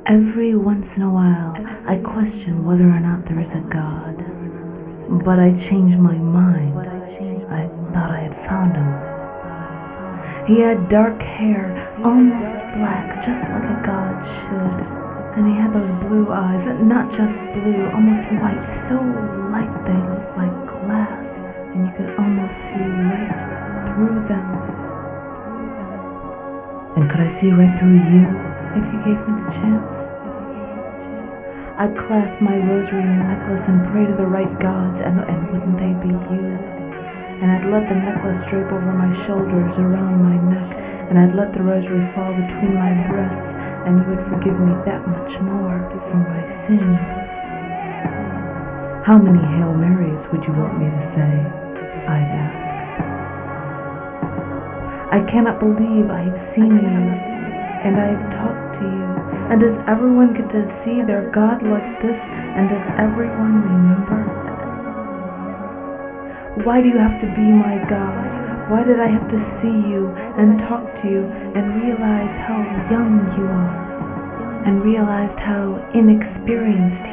Every once in a while, I question whether or not there is a God. But I changed my mind. I thought I had found him. He had dark hair, almost black, just like a god should. And he had those blue eyes, not just blue, almost white, so light they looked like glass, and you could almost see right through them. And could I see right through you if you gave me the chance? I'd clasp my rosary necklace and pray to the right gods, and wouldn't they be you? And I'd let the necklace drape over my shoulders, around my neck, and I'd let the rosary fall between my breasts, and you would forgive me that much more for my sins. How many Hail Marys would you want me to say? I'd ask. I cannot believe I've seen you, and I've talked to you. And does everyone get to see their God like this? And does everyone remember? Why do you have to be my God? Why did I have to see you and talk to you and realize how young you are? And realize how inexperienced